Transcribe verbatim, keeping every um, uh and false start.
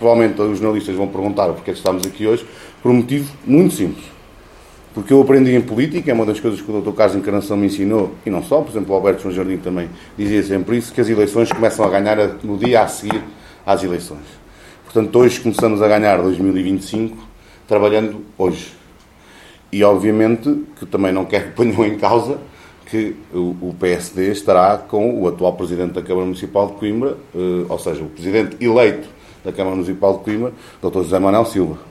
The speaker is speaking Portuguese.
provavelmente os jornalistas vão perguntar porque é que estamos aqui hoje, por um motivo muito simples. Porque eu aprendi em política, é uma das coisas que o doutor Carlos Encarnação me ensinou, e não só, por exemplo, o Alberto João Jardim também dizia sempre isso, que as eleições começam a ganhar no dia a seguir às eleições. Portanto, hoje começamos a ganhar dois mil e vinte e cinco, trabalhando hoje. E, obviamente, que também não quero que ponham em causa que o P S D estará com o atual Presidente da Câmara Municipal de Coimbra, ou seja, o Presidente eleito da Câmara Municipal de Coimbra, doutor José Manuel Silva.